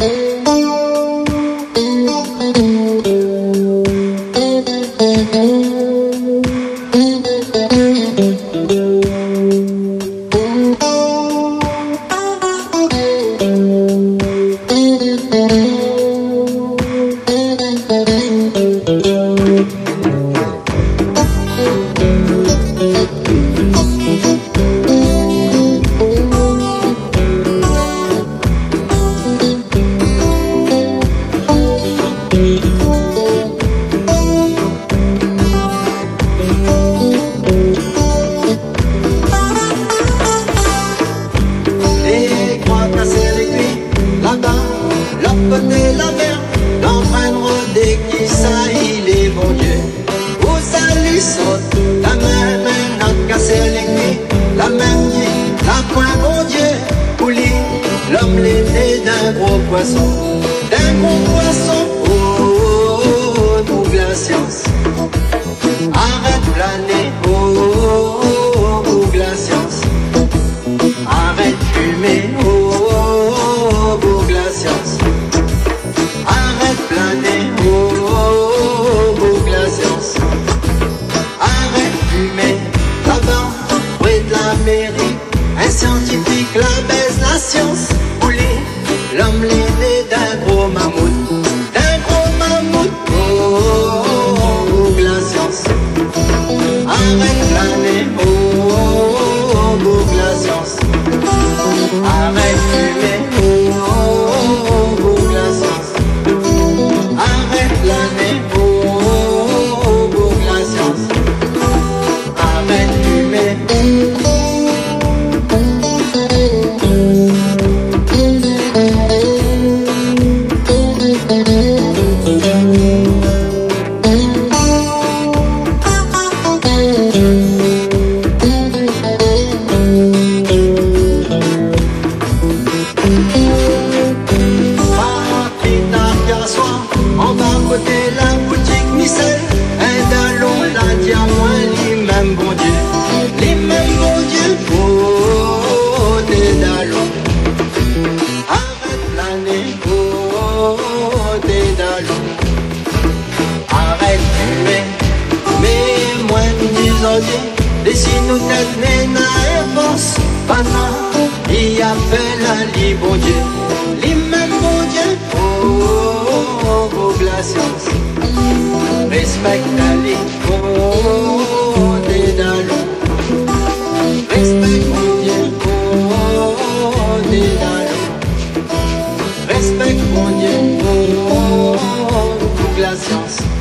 L'homme l'aîné d'un gros poisson, oh, pour la science. Arrête planer, oh, pour la science. Arrête fumer, oh, pour la science. Arrête planer, oh, pour la science. Arrête fumer, là-bas, près de la mairie. Un scientifique la baise la science. L'homme l'aîné d'un gros mammouth, oh, la science. Arrête planer, oh, la science. Arrête fumer, oh, la science. Arrête planer, oh, la science. Arrête fumer. La boutique Michel, un dallon, la diamant, les mêmes bon Dieu, oh, des dallons. Arrête planer, oh, des dallons. Arrête fumer, mais moins d'isodier, dessine-nous tête, nena, et pense, pana, il a fait la li bon Dieu, les mêmes bon Dieu, oh, la science. Respecte la ligne, oh, des dallons. Respecte mon Dieu, oh, des dallons. Respecte mon Dieu, oh, la science.